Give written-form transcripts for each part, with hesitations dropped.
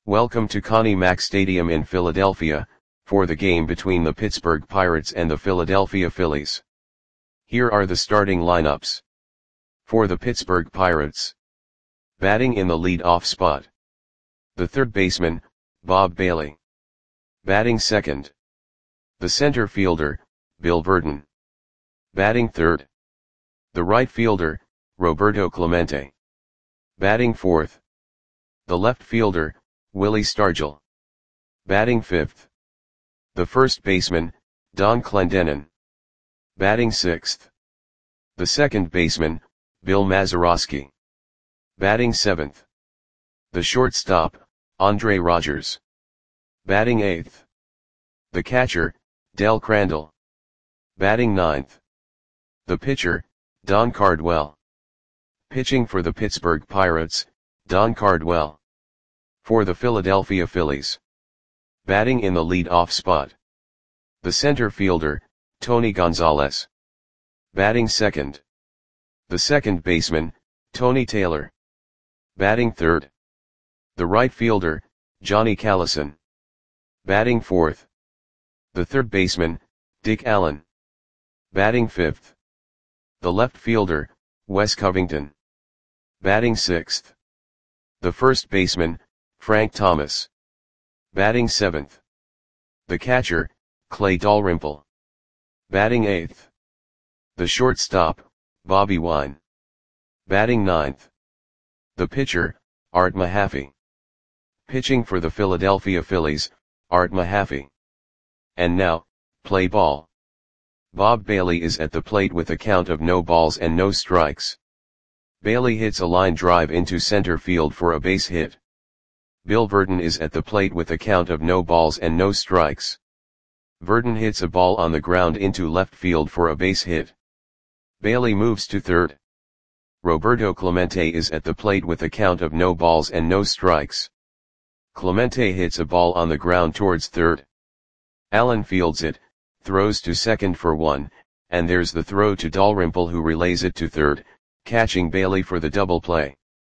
Welcome to Connie Mack Stadium in Philadelphia, for the game between the Pittsburgh Pirates and the Philadelphia Phillies. Here are the starting lineups. For the Pittsburgh Pirates. Batting in the lead-off spot. The third baseman, Bob Bailey. Batting second. The center fielder, Bill Virdon. Batting third. The right fielder, Roberto Clemente. Batting fourth. The left fielder, Willie Stargell. Batting fifth. The first baseman, Don Clendenon. Batting sixth. The second baseman, Bill Mazeroski. Batting seventh. The shortstop, Andre Rogers. Batting eighth. The catcher, Del Crandall. Batting ninth. The pitcher, Don Cardwell. Pitching for the Pittsburgh Pirates, Don Cardwell. For the Philadelphia Phillies. Batting in the lead-off spot. The center fielder, Tony Gonzalez. Batting second. The second baseman, Tony Taylor. Batting third. The right fielder, Johnny Callison. Batting fourth. The third baseman, Dick Allen. Batting fifth. The left fielder, Wes Covington. Batting sixth. The first baseman, Frank Thomas. Batting seventh. The catcher, Clay Dalrymple. Batting eighth. The shortstop, Bobby Wine. Batting ninth. The pitcher, Art Mahaffey. Pitching for the Philadelphia Phillies, Art Mahaffey. And now, play ball. Bob Bailey is at the plate with a count of no balls and no strikes. Bailey hits a line drive into center field for a base hit. Bill Virdon is at the plate with a count of no balls and no strikes. Virdon hits a ball on the ground into left field for a base hit. Bailey moves to third. Roberto Clemente is at the plate with a count of no balls and no strikes. Clemente hits a ball on the ground towards third. Allen fields it, throws to second for one, and there's the throw to Dalrymple, who relays it to third, catching Bailey for the double play.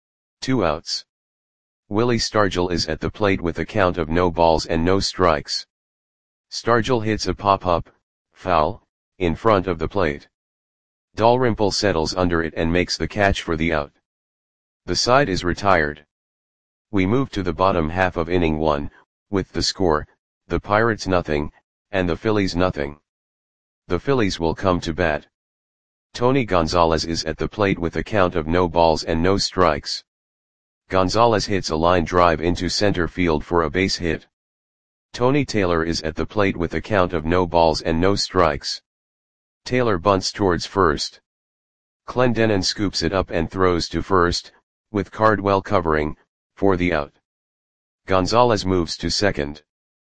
2 outs. Willie Stargell is at the plate with a count of no balls and no strikes. Stargell hits a pop-up, foul, in front of the plate. Dalrymple settles under it and makes the catch for the out. The side is retired. We move to the bottom half of inning 1, with the score, the Pirates nothing, and the Phillies nothing. The Phillies will come to bat. Tony Gonzalez is at the plate with a count of no balls and no strikes. Gonzalez hits a line drive into center field for a base hit. Tony Taylor is at the plate with a count of no balls and no strikes. Taylor bunts towards first. Clendenon scoops it up and throws to first, with Cardwell covering, for the out. Gonzalez moves to second.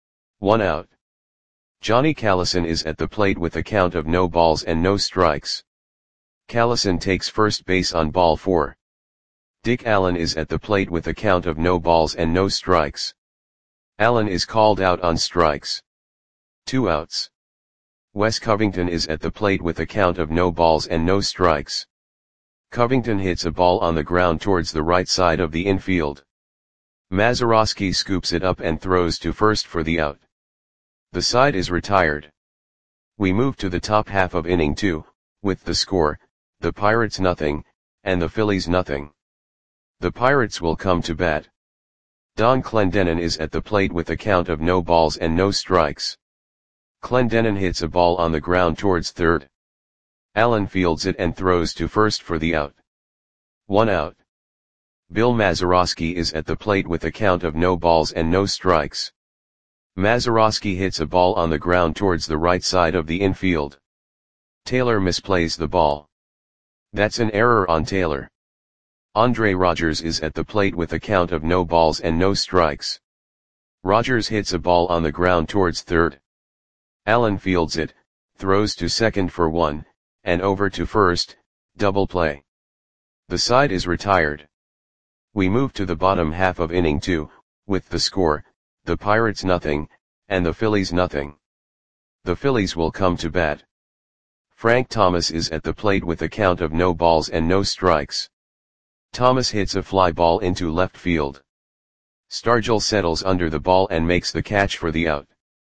1 out. Johnny Callison is at the plate with a count of no balls and no strikes. Callison takes first base on ball 4. Dick Allen is at the plate with a count of no balls and no strikes. Allen is called out on strikes. 2 outs. Wes Covington is at the plate with a count of no balls and no strikes. Covington hits a ball on the ground towards the right side of the infield. Mazeroski scoops it up and throws to first for the out. The side is retired. We move to the top half of inning 2, with the score, the Pirates nothing, and the Phillies nothing. The Pirates will come to bat. Don Clendenon is at the plate with a count of no balls and no strikes. Clendenon hits a ball on the ground towards third. Allen fields it and throws to first for the out. 1 out. Bill Mazeroski is at the plate with a count of no balls and no strikes. Mazeroski hits a ball on the ground towards the right side of the infield. Taylor misplays the ball. That's an error on Taylor. Andre Rogers is at the plate with a count of no balls and no strikes. Rogers hits a ball on the ground towards third. Allen fields it, throws to second for 1, and over to first, double play. The side is retired. We move to the bottom half of inning 2, with the score, the Pirates nothing, and the Phillies nothing. The Phillies will come to bat. Frank Thomas is at the plate with a count of no balls and no strikes. Thomas hits a fly ball into left field. Stargell settles under the ball and makes the catch for the out.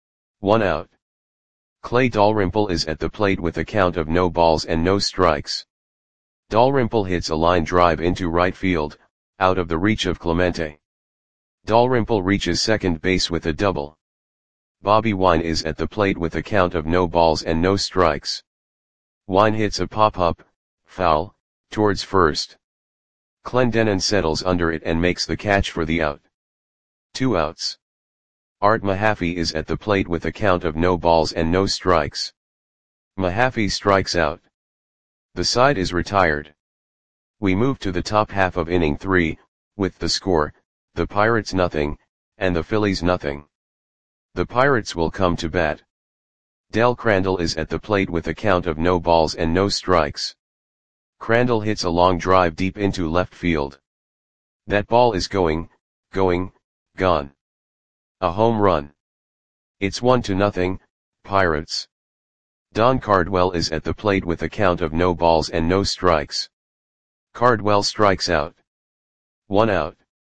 1 out. Clay Dalrymple is at the plate with a count of no balls and no strikes. Dalrymple hits a line drive into right field, out of the reach of Clemente. Dalrymple reaches second base with a double. Bobby Wine is at the plate with a count of no balls and no strikes. Wine hits a pop-up, foul, towards first. Clendenon settles under it and makes the catch for the out. 2 outs. Art Mahaffey is at the plate with a count of no balls and no strikes. Mahaffey strikes out. The side is retired. We move to the top half of inning 3, with the score, the Pirates nothing, and the Phillies nothing. The Pirates will come to bat. Del Crandall is at the plate with a count of no balls and no strikes. Crandall hits a long drive deep into left field. That ball is going, gone. A home run. It's 1-0, Pirates. Don Cardwell is at the plate with a count of no balls and no strikes. Cardwell strikes out. 1 out.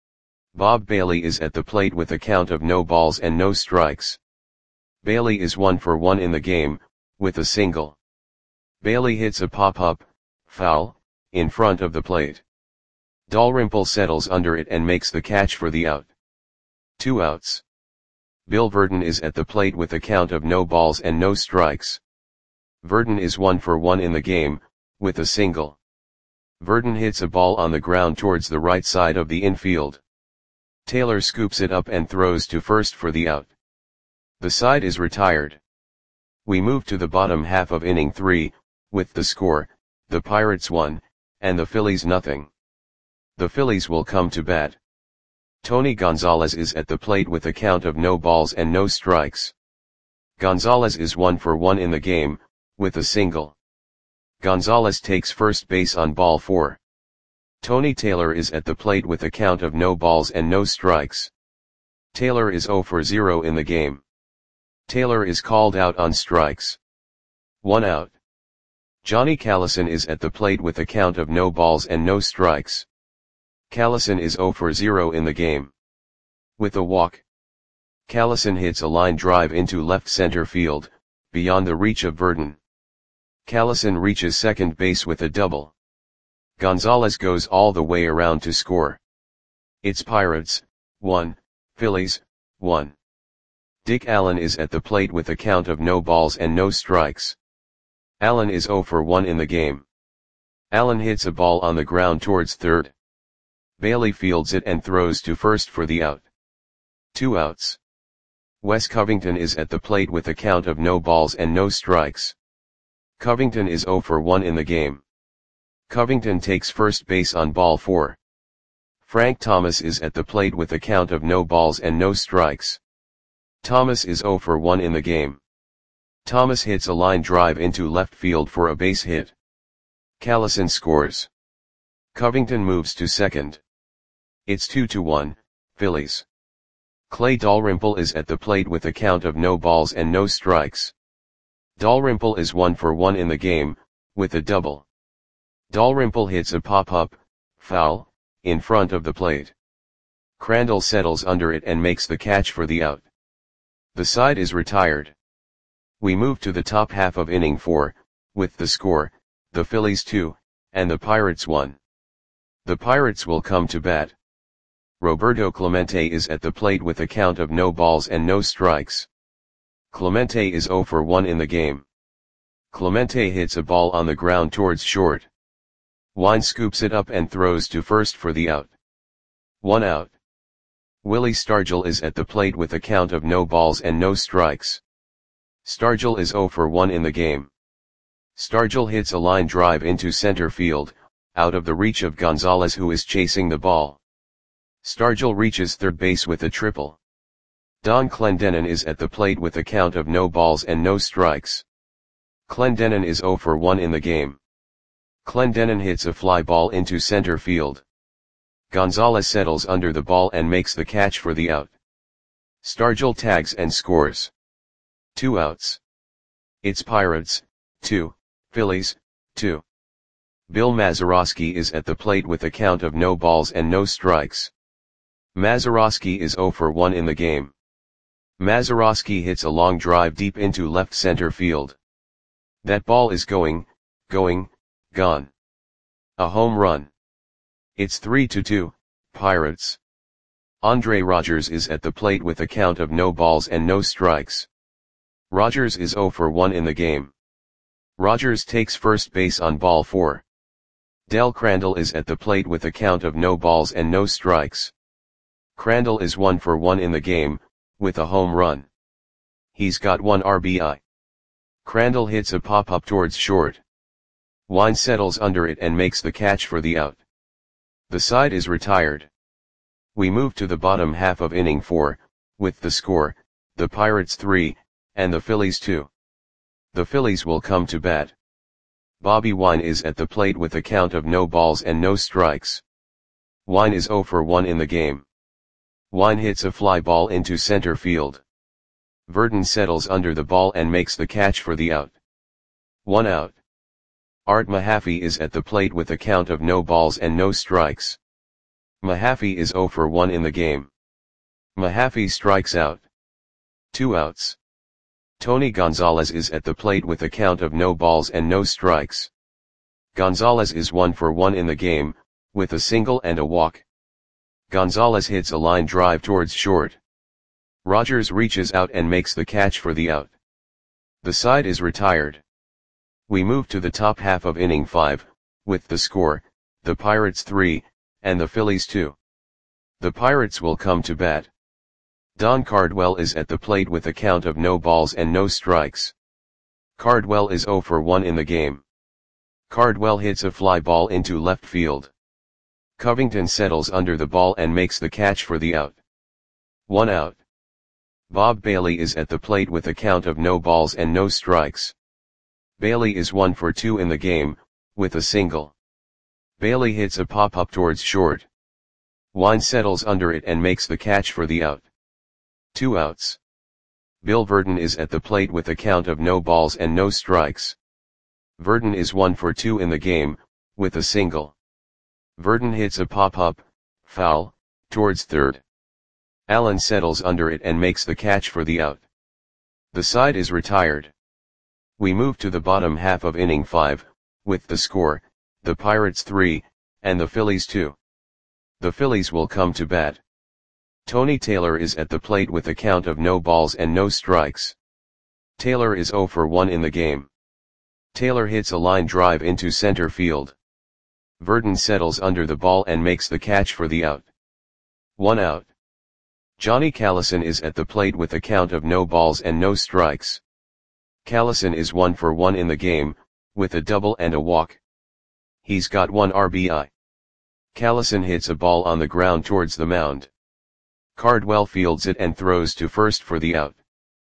Bob Bailey is at the plate with a count of no balls and no strikes. Bailey is 1 for 1 in the game, with a single. Bailey hits a pop-up, foul, in front of the plate. Dalrymple settles under it and makes the catch for the out. 2 outs. Bill Verdon is at the plate with a count of no balls and no strikes. Verdon is 1 for 1 in the game, with a single. Verdon hits a ball on the ground towards the right side of the infield. Taylor scoops it up and throws to first for the out. The side is retired. We move to the bottom half of inning 3, with the score, the Pirates 1, and the Phillies nothing. The Phillies will come to bat. Tony Gonzalez is at the plate with a count of no balls and no strikes. Gonzalez is 1 for 1 in the game, with a single. Gonzalez takes first base on ball 4. Tony Taylor is at the plate with a count of no balls and no strikes. Taylor is 0 for 0 in the game. Taylor is called out on strikes. 1 out. Johnny Callison is at the plate with a count of no balls and no strikes. Callison is 0 for 0 in the game. With a walk. Callison hits a line drive into left center field, beyond the reach of Verdon. Callison reaches second base with a double. Gonzalez goes all the way around to score. It's Pirates, 1, Phillies, 1. Dick Allen is at the plate with a count of no balls and no strikes. Allen is 0 for 1 in the game. Allen hits a ball on the ground towards third. Bailey fields it and throws to first for the out. 2 outs. Wes Covington is at the plate with a count of no balls and no strikes. Covington is 0 for 1 in the game. Covington takes first base on ball 4. Frank Thomas is at the plate with a count of no balls and no strikes. Thomas is 0 for 1 in the game. Thomas hits a line drive into left field for a base hit. Callison scores. Covington moves to second. It's 2-1, Phillies. Clay Dalrymple is at the plate with a count of no balls and no strikes. Dalrymple is 1 for 1 in the game, with a double. Dalrymple hits a pop-up, foul, in front of the plate. Crandall settles under it and makes the catch for the out. The side is retired. We move to the top half of inning 4, with the score, the Phillies 2, and the Pirates 1. The Pirates will come to bat. Roberto Clemente is at the plate with a count of no balls and no strikes. Clemente is 0 for 1 in the game. Clemente hits a ball on the ground towards short. Wine scoops it up and throws to first for the out. 1 out. Willie Stargell is at the plate with a count of no balls and no strikes. Stargell is 0 for 1 in the game. Stargell hits a line drive into center field, out of the reach of Gonzalez, who is chasing the ball. Stargell reaches third base with a triple. Don Clendenon is at the plate with a count of no balls and no strikes. Clendenon is 0 for 1 in the game. Clendenon hits a fly ball into center field. Gonzalez settles under the ball and makes the catch for the out. Stargell tags and scores. 2 outs. It's Pirates, 2, Phillies, 2. Bill Mazeroski is at the plate with a count of no balls and no strikes. Mazeroski is 0 for 1 in the game. Mazeroski hits a long drive deep into left center field. That ball is going, gone. A home run. It's 3-2, Pirates. Andre Rogers is at the plate with a count of no balls and no strikes. Rogers is 0 for 1 in the game. Rogers takes first base on ball 4. Del Crandall is at the plate with a count of no balls and no strikes. Crandall is 1 for 1 in the game, with a home run. He's got 1 RBI. Crandall hits a pop-up towards short. Wine settles under it and makes the catch for the out. The side is retired. We move to the bottom half of inning 4, with the score, the Pirates 3, and the Phillies 2. The Phillies will come to bat. Bobby Wine is at the plate with a count of no balls and no strikes. Wine is 0 for 1 in the game. Wine hits a fly ball into center field. Verdon settles under the ball and makes the catch for the out. 1 out. Art Mahaffey is at the plate with a count of no balls and no strikes. Mahaffey is 0 for 1 in the game. Mahaffey strikes out. 2 outs. Tony Gonzalez is at the plate with a count of no balls and no strikes. Gonzalez is 1 for 1 in the game, with a single and a walk. Gonzalez hits a line drive towards short. Rogers reaches out and makes the catch for the out. The side is retired. We move to the top half of inning 5, with the score, the Pirates 3, and the Phillies 2. The Pirates will come to bat. Don Cardwell is at the plate with a count of no balls and no strikes. Cardwell is 0 for 1 in the game. Cardwell hits a fly ball into left field. Covington settles under the ball and makes the catch for the out. 1 out. Bob Bailey is at the plate with a count of no balls and no strikes. Bailey is 1 for 2 in the game, with a single. Bailey hits a pop-up towards short. Wine settles under it and makes the catch for the out. 2 outs. Bill Verdon is at the plate with a count of no balls and no strikes. Verdon is 1 for 2 in the game, with a single. Verdon hits a pop-up, foul, towards third. Allen settles under it and makes the catch for the out. The side is retired. We move to the bottom half of inning 5, with the score, the Pirates 3, and the Phillies 2. The Phillies will come to bat. Tony Taylor is at the plate with a count of no balls and no strikes. Taylor is 0 for 1 in the game. Taylor hits a line drive into center field. Verdon settles under the ball and makes the catch for the out. 1 out. Johnny Callison is at the plate with a count of no balls and no strikes. Callison is 1 for 1 in the game, with a double and a walk. He's got 1 RBI. Callison hits a ball on the ground towards the mound. Cardwell fields it and throws to first for the out.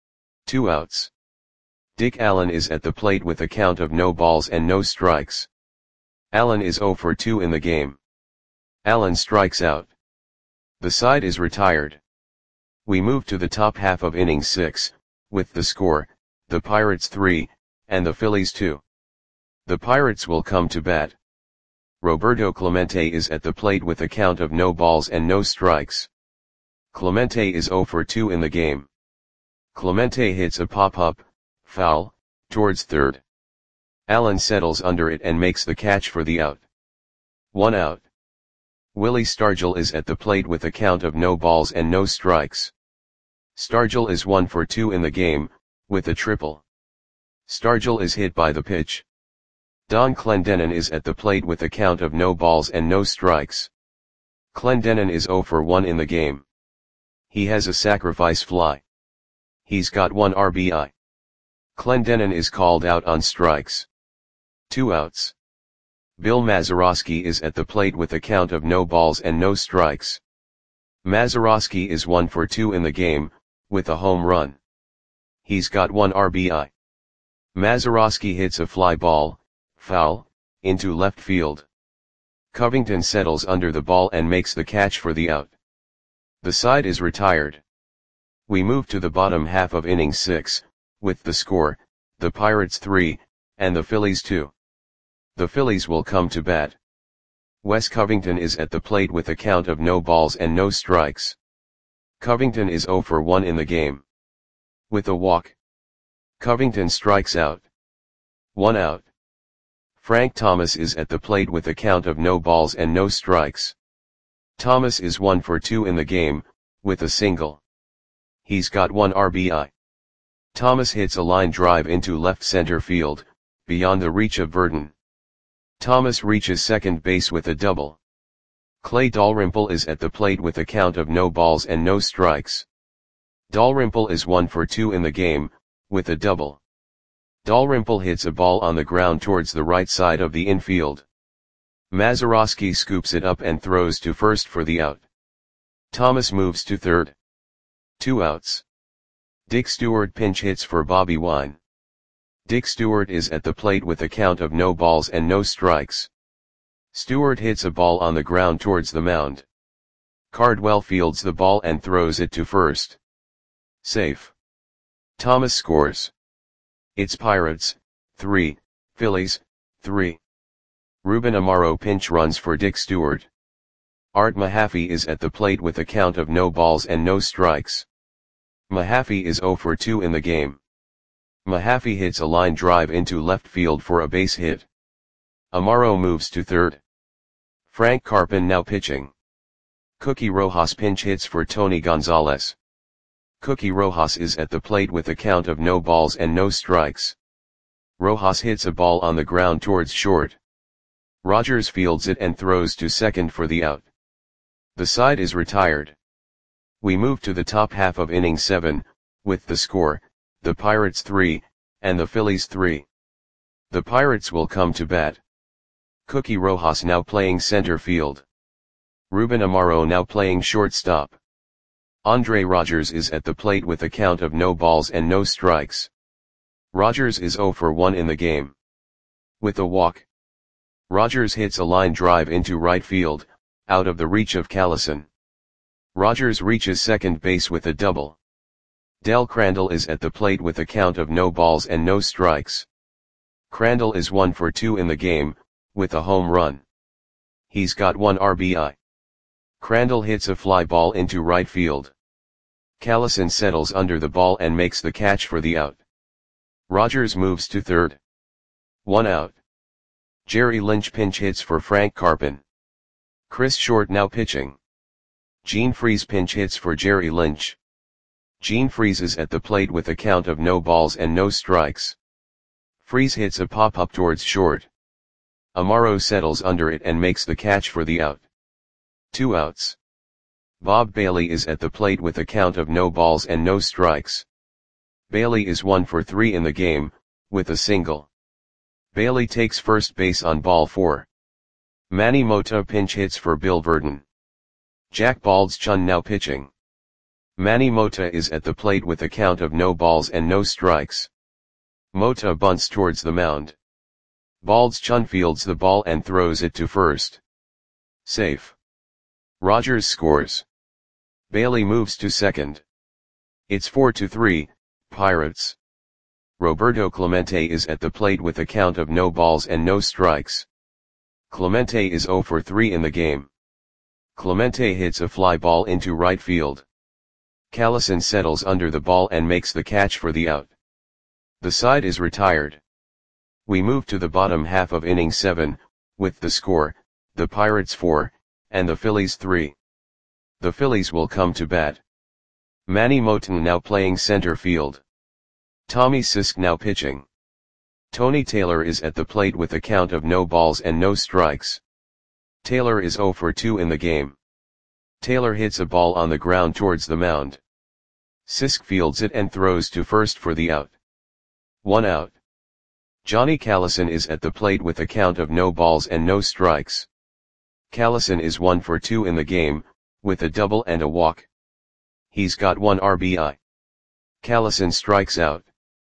2 outs. Dick Allen is at the plate with a count of no balls and no strikes. Allen is 0 for 2 in the game. Allen strikes out. The side is retired. We move to the top half of inning 6, with the score, the Pirates 3, and the Phillies 2. The Pirates will come to bat. Roberto Clemente is at the plate with a count of no balls and no strikes. Clemente is 0 for 2 in the game. Clemente hits a pop-up, foul, towards third. Allen settles under it and makes the catch for the out. 1 out. Willie Stargell is at the plate with a count of no balls and no strikes. Stargell is 1 for 2 in the game, with a triple. Stargell is hit by the pitch. Don Clendenon is at the plate with a count of no balls and no strikes. Clendenon is 0 for 1 in the game. He has a sacrifice fly. He's got 1 RBI. Clendenon is called out on strikes. 2 outs. Bill Mazeroski is at the plate with a count of no balls and no strikes. Mazeroski is 1 for 2 in the game, with a home run. He's got 1 RBI. Mazeroski hits a fly ball, foul, into left field. Covington settles under the ball and makes the catch for the out. The side is retired. We move to the bottom half of inning 6, with the score, the Pirates 3, and the Phillies 2. The Phillies will come to bat. Wes Covington is at the plate with a count of no balls and no strikes. Covington is 0 for 1 in the game. With a walk, Covington strikes out. 1 out. Frank Thomas is at the plate with a count of no balls and no strikes. Thomas is 1 for 2 in the game, with a single. He's got 1 RBI. Thomas hits a line drive into left center field, beyond the reach of Verdon. Thomas reaches second base with a double. Clay Dalrymple is at the plate with a count of no balls and no strikes. Dalrymple is 1 for 2 in the game, with a double. Dalrymple hits a ball on the ground towards the right side of the infield. Mazeroski scoops it up and throws to first for the out. Thomas moves to third. 2 outs. Dick Stewart pinch hits for Bobby Wine. Dick Stewart is at the plate with a count of no balls and no strikes. Stewart hits a ball on the ground towards the mound. Cardwell fields the ball and throws it to first. Safe. Thomas scores. It's Pirates, 3, Phillies, 3. Ruben Amaro pinch runs for Dick Stewart. Art Mahaffey is at the plate with a count of no balls and no strikes. Mahaffey is 0 for 2 in the game. Mahaffey hits a line drive into left field for a base hit. Amaro moves to third. Frank Carpin now pitching. Cookie Rojas pinch hits for Tony Gonzalez. Cookie Rojas is at the plate with a count of no balls and no strikes. Rojas hits a ball on the ground towards short. Rogers fields it and throws to second for the out. The side is retired. We move to the top half of inning 7, with the score, the Pirates 3, and the Phillies 3. The Pirates will come to bat. Cookie Rojas now playing center field. Ruben Amaro now playing shortstop. Andre Rogers is at the plate with a count of no balls and no strikes. Rogers is 0 for 1 in the game. With a walk, Rogers hits a line drive into right field, out of the reach of Callison. Rogers reaches second base with a double. Del Crandall is at the plate with a count of no balls and no strikes. Crandall is 1 for 2 in the game, with a home run. He's got 1 RBI. Crandall hits a fly ball into right field. Callison settles under the ball and makes the catch for the out. Rogers moves to third. 1 out. Jerry Lynch pinch hits for Frank Carpin. Chris Short now pitching. Gene Freese pinch hits for Jerry Lynch. Gene Freese is at the plate with a count of no balls and no strikes. Freese hits a pop-up towards short. Amaro settles under it and makes the catch for the out. 2 outs. Bob Bailey is at the plate with a count of no balls and no strikes. Bailey is 1 for 3 in the game, with a single. Bailey takes first base on ball 4. Manny Mota pinch hits for Bill Verdon. Jack Baldschun now pitching. Manny Mota is at the plate with a count of no balls and no strikes. Mota bunts towards the mound. Baldschun fields the ball and throws it to first. Safe. Rogers scores. Bailey moves to second. It's 4-3, Pirates. Roberto Clemente is at the plate with a count of no balls and no strikes. Clemente is 0 for 3 in the game. Clemente hits a fly ball into right field. Callison settles under the ball and makes the catch for the out. The side is retired. We move to the bottom half of inning 7, with the score, the Pirates 4, and the Phillies 3. The Phillies will come to bat. Manny Moton now playing center field. Tommy Sisk now pitching. Tony Taylor is at the plate with a count of no balls and no strikes. Taylor is 0 for 2 in the game. Taylor hits a ball on the ground towards the mound. Sisk fields it and throws to first for the out. 1 out. Johnny Callison is at the plate with a count of no balls and no strikes. Callison is 1 for 2 in the game, with a double and a walk. He's got 1 RBI. Callison strikes out.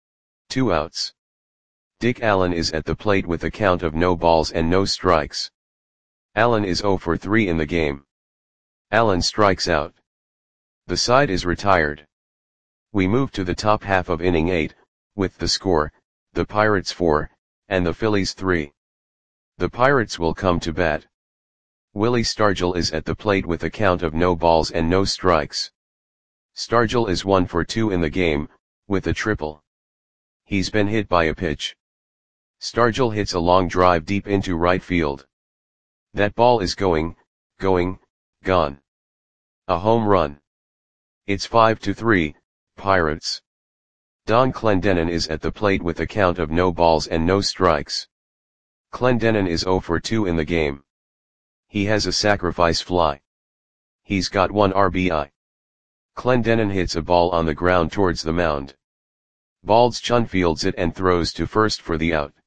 2 outs. Dick Allen is at the plate with a count of no balls and no strikes. Allen is 0 for 3 in the game. Allen strikes out. The side is retired. We move to the top half of inning 8, with the score, the Pirates 4, and the Phillies 3. The Pirates will come to bat. Willie Stargell is at the plate with a count of no balls and no strikes. Stargell is 1 for 2 in the game, with a triple. He's been hit by a pitch. Stargell hits a long drive deep into right field. That ball is gone. A home run. It's 5-3, Pirates. Don Clendenon is at the plate with a count of no balls and no strikes. Clendenon is 0 for 2 in the game. He has a sacrifice fly. He's got 1 RBI. Clendenon hits a ball on the ground towards the mound. Bald's Chun fields it and throws to first for the out.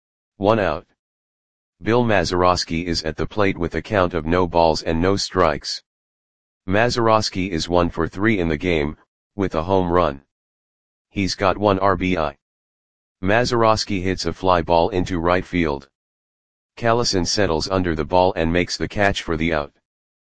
1 out. Bill Mazeroski is at the plate with a count of no balls and no strikes. Mazeroski is 1 for 3 in the game, with a home run. He's got 1 RBI. Mazeroski hits a fly ball into right field. Callison settles under the ball and makes the catch for the out.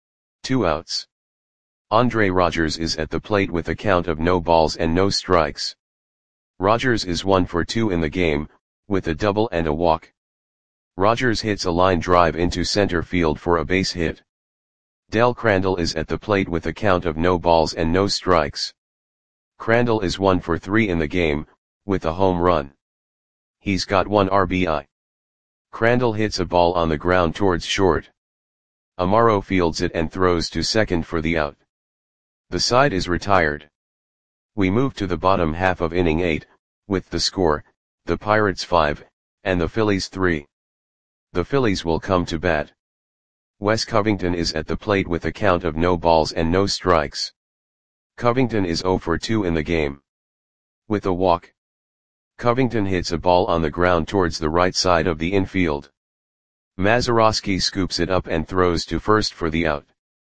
2 outs. Andre Rogers is at the plate with a count of no balls and no strikes. Rogers is 1 for 2 in the game, with a double and a walk. Rogers hits a line drive into center field for a base hit. Del Crandall is at the plate with a count of no balls and no strikes. Crandall is 1 for 3 in the game, with a home run. He's got 1 RBI. Crandall hits a ball on the ground towards short. Amaro fields it and throws to second for the out. The side is retired. We move to the bottom half of inning 8, with the score, the Pirates 5, and the Phillies 3. The Phillies will come to bat. Wes Covington is at the plate with a count of no balls and no strikes. Covington is 0 for 2 in the game. With a walk. Covington hits a ball on the ground towards the right side of the infield. Mazeroski scoops it up and throws to first for the out.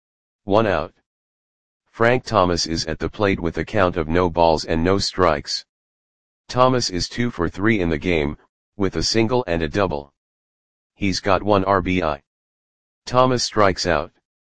1 out. Frank Thomas is at the plate with a count of no balls and no strikes. Thomas is 2 for 3 in the game, with a single and a double. He's got 1 RBI. Thomas strikes out.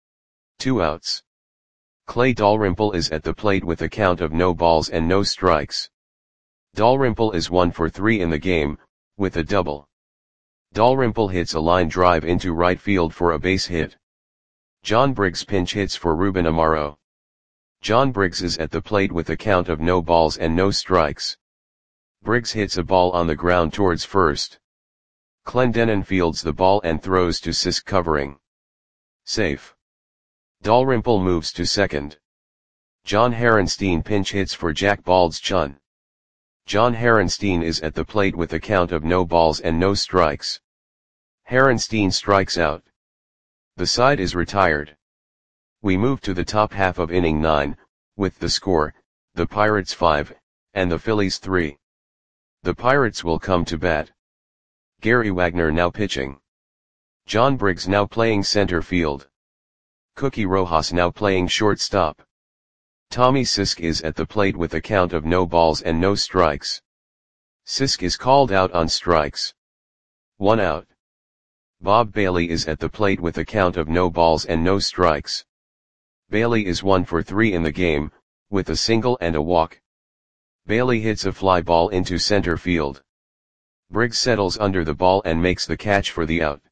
2 outs. Clay Dalrymple is at the plate with a count of no balls and no strikes. Dalrymple is 1 for 3 in the game, with a double. Dalrymple hits a line drive into right field for a base hit. John Briggs pinch hits for Ruben Amaro. John Briggs is at the plate with a count of no balls and no strikes. Briggs hits a ball on the ground towards first. Clendenon fields the ball and throws to Sisk covering. Safe. Dalrymple moves to second. John Herenstein pinch hits for Jack Bald's Chun. John Herenstein is at the plate with a count of no balls and no strikes. Herenstein strikes out. The side is retired. We move to the top half of inning 9, with the score, the Pirates 5, and the Phillies 3. The Pirates will come to bat. Gary Wagner now pitching. John Briggs now playing center field. Cookie Rojas now playing shortstop. Tommy Sisk is at the plate with a count of no balls and no strikes. Sisk is called out on strikes. 1 out. Bob Bailey is at the plate with a count of no balls and no strikes. Bailey is 1 for 3 in the game, with a single and a walk. Bailey hits a fly ball into center field. Briggs settles under the ball and makes the catch for the out.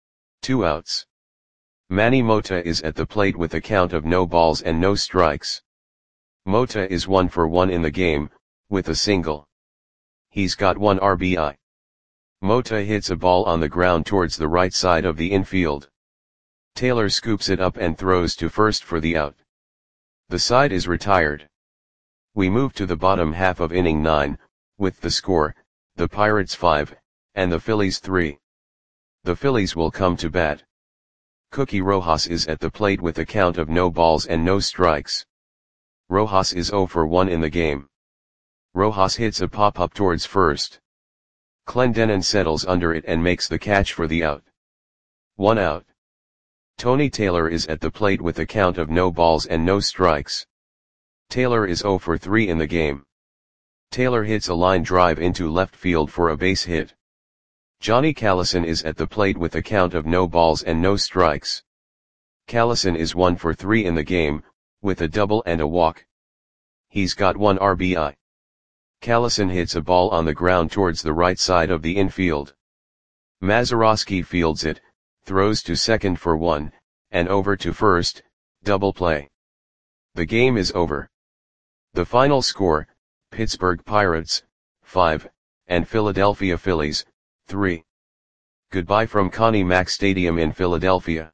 2 outs. Manny Mota is at the plate with a count of no balls and no strikes. Mota is 1 for 1 in the game, with a single. He's got 1 RBI. Mota hits a ball on the ground towards the right side of the infield. Taylor scoops it up and throws to first for the out. The side is retired. We move to the bottom half of inning 9, with the score, the Pirates 5, and the Phillies 3. The Phillies will come to bat. Cookie Rojas is at the plate with a count of no balls and no strikes. Rojas is 0 for 1 in the game. Rojas hits a pop-up towards first. Clendenon settles under it and makes the catch for the out. 1 out. Tony Taylor is at the plate with a count of no balls and no strikes. Taylor is 0 for 3 in the game. Taylor hits a line drive into left field for a base hit. Johnny Callison is at the plate with a count of no balls and no strikes. Callison is 1 for 3 in the game, with a double and a walk. He's got 1 RBI. Callison hits a ball on the ground towards the right side of the infield. Mazeroski fields it, throws to second for 1, and over to first, double play. The game is over. The final score, Pittsburgh Pirates, 5, and Philadelphia Phillies, 3. Goodbye from Connie Mack Stadium in Philadelphia.